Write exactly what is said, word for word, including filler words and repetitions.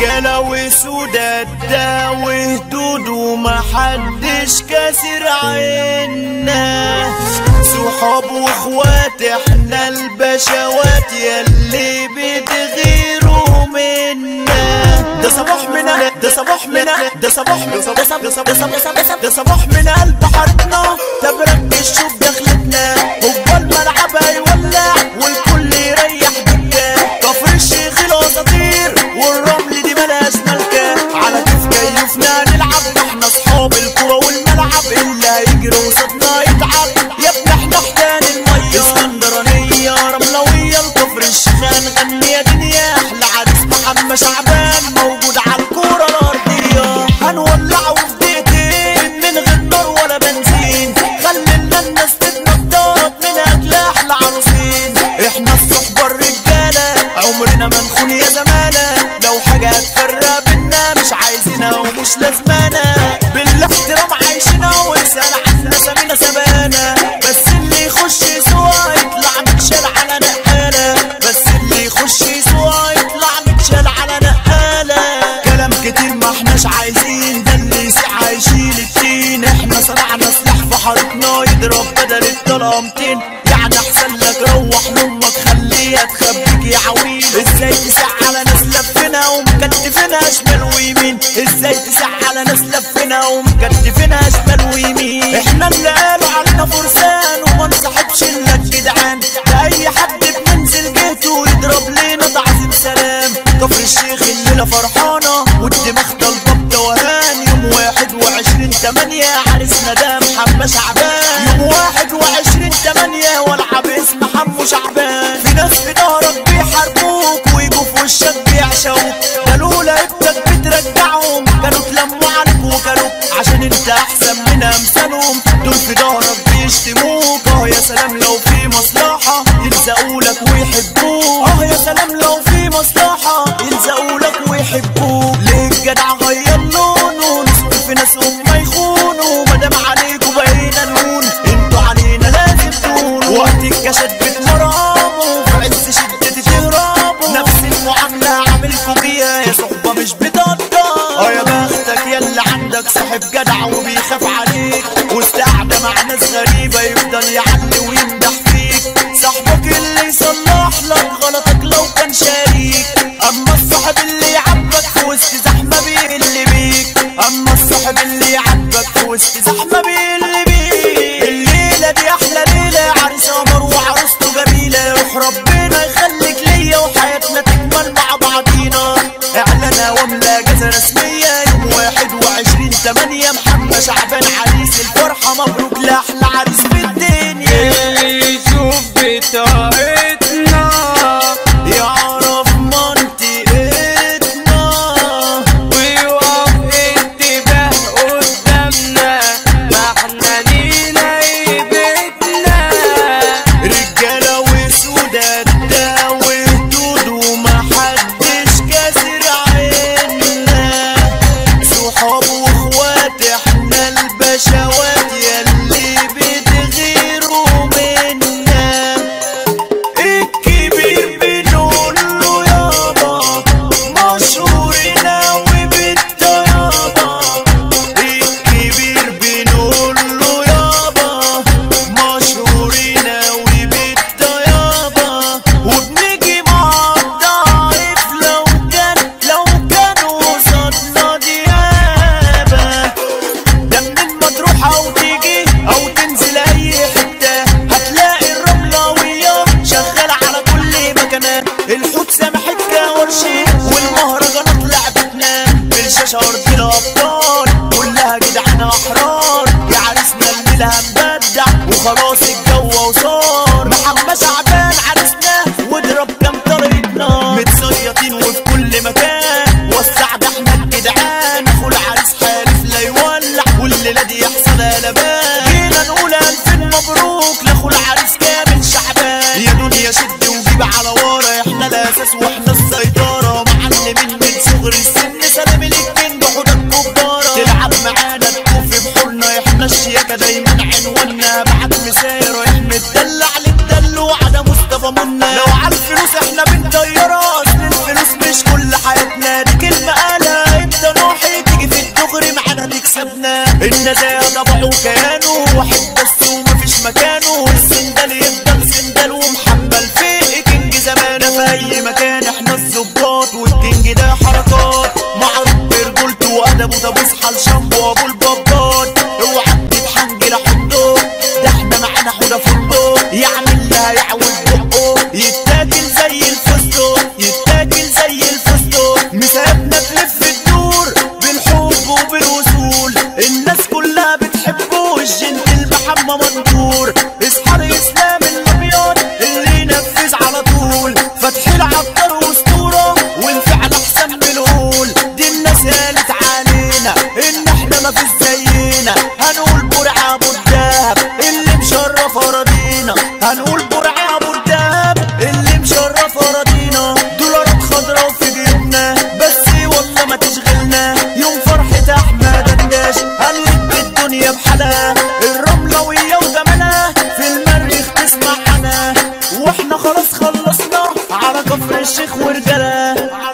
رجالة وسودات ده وهدود ومحدش كاسر عنا، صحاب واخوات احنا البشوات ياللي بتغيروا منا. ده صباح منا ده صباح منا ده صباح ده صباح ده صباح من قلب حارتنا، تبرك الشوف دخلتنا هو الملعب هيولع والكل يريح بكا. كفر الشيخ الاساطير والرمل دي ملاش ملكة، على كيف كيفنا نلعب احنا اصحاب الكرة والملعب، اللي هيجري وسطنا يتعب يا ابني احنا حيتان المية. اسكندرانية رملوية الكفر الشيخ هنغني يا دنيا، احلى عريس محمد شعبان موجود على الكرة الارضية. هنولعه في دقيقتين من غير نار ولا بنزين، خلينا الناس تتنطط من اجل احلى عروسين. احنا الصحبة الرجالة عمرنا ما نخون يا زمانة، لو حاجة هتفرق بينا مش عايزينها ومش لازمانة. بالاحترام عايشنا ويسأل عنا سمينا سبانة، بس اللي يخش سوا يطلع متشال على نقالة، بس اللي يخش سوا يطلع متشال على نقالة. كلام كتير ما احناش عايزين، ده اللي يسيع هيشيل التين. احنا صنعنا سلاح في حارتنا يضرب بدل الطلامتين، يعني احسن لك روح لامك خليها تخبيك يا عويل. ازاي تسع على ناس لفنا ومكتفنا شمال ويمين، ازاي تسع على ناس لفنا ومكتفنا شمال ويمين. احنا اللي قالوا علينا فرسان وما نصاحبش الا الجدعان، ده اي حد بننزل جهته يضرب لينا تعظيم سلام. كفر الشيخ الليله فرحانه والدماغ طالبه بتوهان، يوم واحد وعشرين تمانية عريسنا ده محمد شعبان، يوم واحد وعشرين تمانية والعب اسم حمو شعبان. في ناس في ظهرك بيحاربوك ويجوا في وشك بيعشوك، قالوا لعبتك بترجعهم كانوا تلموا عليك وكانوا عشان انت احسن من امثالهم. دول في ظهرك بيشتموك، اه يا سلام لو في مصلحه يلزقولك ويحبوك، اه يا سلام لو في مصلحه يلزقولك ويحبوك. ليه الجدع غير لونه نصف في ناس هم يخونوا، مادام عليكوا بقينا نهون انتوا علينا لازم تهونوا. وقت الكشات بتمرموا في عز شدتي تهربوا، نفس المعامله عاملكوا بيها يا صحبه مش بتقدر. اه يا بختك ياللي عندك صاحب جدع وبيخاف عليك، وسط قعده مع ناس غريبه يفضل يعلي ويمدح فيك. صاحبك اللي يصلح لك غلطك لو كان شريك، اما الصاحب اللي يعبك في وسط زحمه بيقل بيك، اما الصاحب اللي يعبك في وسط زحمه بيقل بيك. الليله دي احلى ليله، عريس قمر وعروسته جميله، روح ربنا يخليك ليا وحياتنا تكمل مع بعضينا. اعلانها واملا جزا رسميه يوم واحد وعشرين تمانية محمد شعبان عريس الفرحه، مبروك لاحلى عريس في الدنيا. اللي يشوف بطاقتنا يعرف منطقتنا ويقف انتباه قدامنا، ما احنا لينا هيبتنا. رجاله وسودات ده وهدود ومحدش كاسر عنا، صحاب واخوات احنا البشوات ياللي بتغيروا منا. الكبير بنقول له يابا مشهور ناوي بالطيابة، الكبير بنقول له يابا مشهور ناوي بالطيابة، وبنيجي مع الضعيف لو كان لو كان وصلنا ديابة. ده منين ما تروح او تيجي او تنزل اي حتة هتلاقي الرملوية شغالة على كل مكان، الحوت سامحك كورشي والمهرجانات لعبتنا بالشاشة ارض الابطال كلها جدعانة احرار. يا عريسنا الليلة هنبدع وخلاص الجو وصار، محمد شعبان عريسنا واضرب كام طريقنا، متصيطين وفي كل مكان وسع ده احنا الجدعان. اخو العريس حالف لا يولع والليلة دي يحصل قلبان، جينا نقول الف مبروك لاخو العريس كامل شعبان. يا دنيا شد وجيب على ورا، احنا الاساس واحنا السيطرة، معلمين من صغر السن سلام للكينج حوضك كبارة. تلعب معانا تكوف بحورنا، احنا الشياكة دايما عنواننا، بعد مسيرة احنا الدلع للدلوع ده مصطفى منا. لو عالفلوس احنا بنطيرها، اصل الفلوس مش كل حياتنا، دي كلمة النزاهة طبعه وكيانه واحد بس ومفيش مكانه. السندال يفضل سندال ومحبل في كينج زمانه في اي مكان. احنا الظباط والكينج ده حركات معروف برجولته وادبه. طب اصحى لشامبو ابو البابات اوعى تتحنجل حطه ده احنا معانا حوده فندق يعمل لها يعوج بقه يتاكل زي الفستق يتاكل زي الفستق. مسابنا تلف الدور بالحب وبالوصول الناس كلها بتحبه الجنتل محمد منصور. اصحى الاسلام الابيض اللي ينفذ على طول فتح العطار واسطوره والفعل احسن من القول. دي الناس قالت علينا ان احنا مفيش زينا هنقول برعه ابو الدهب اللي مشرف اراضينا. هنقول برعه ابو الدهب اللي مشرف اراضينا. دولارات خضرا وفي جيبنا بس والله ما تشغلنا. يوم فرحة احمد الداش هنلب الدنيا بحالها. الرملوية وجمالها في المريخ تسمع عنها. واحنا خلاص خلصنا على كفر الشيخ ورجالها.